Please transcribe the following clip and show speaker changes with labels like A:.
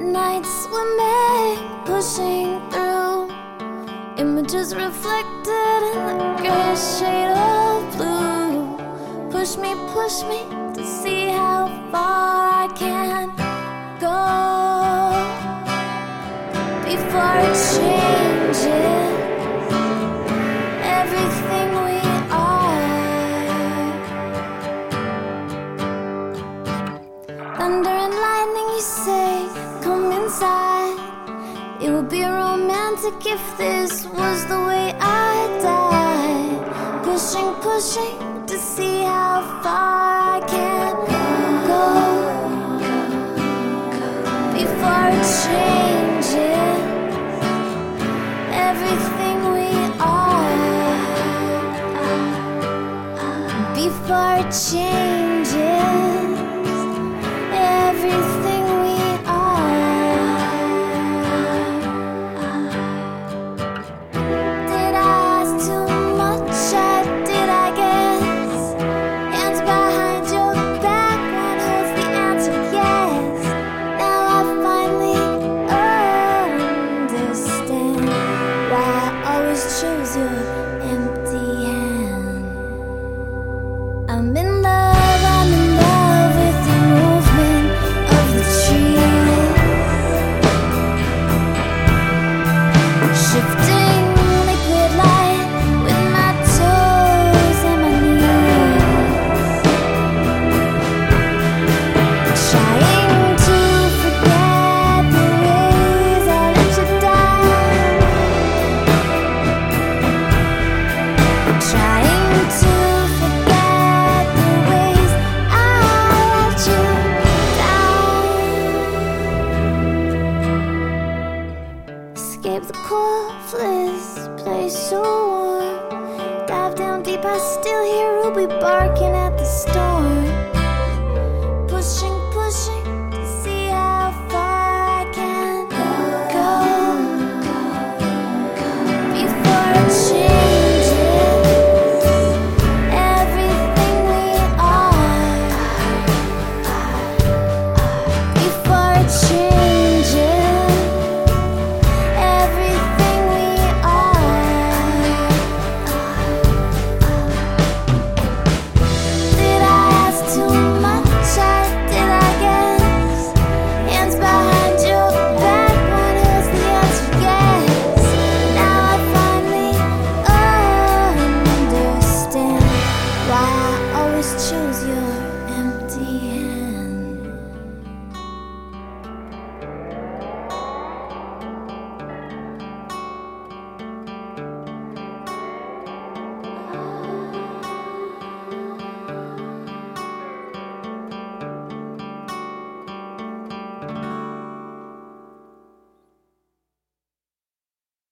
A: night swimming, pushing through images reflected in the gray shade of blue. Push me to see how far I can go before it changes everything we are. Thunder and lightning, you say, come inside. It would be romantic if this was the way I died. Pushing to see how far I can go before it changes everything we are. Before it changes everything we are. Did I ask too much? Did I guess? Hands behind your back, one holds the answer, yes. Now I finally understand why I always chose your empty hand. I'm in love with the movement of the trees, shifting liquid light with my toes and my knees, trying to forget the ways I let you down, trying to forget the ways I let you down. Escape the corpseless place so warm. Dive down deep, I still hear Ruby barking at the storm.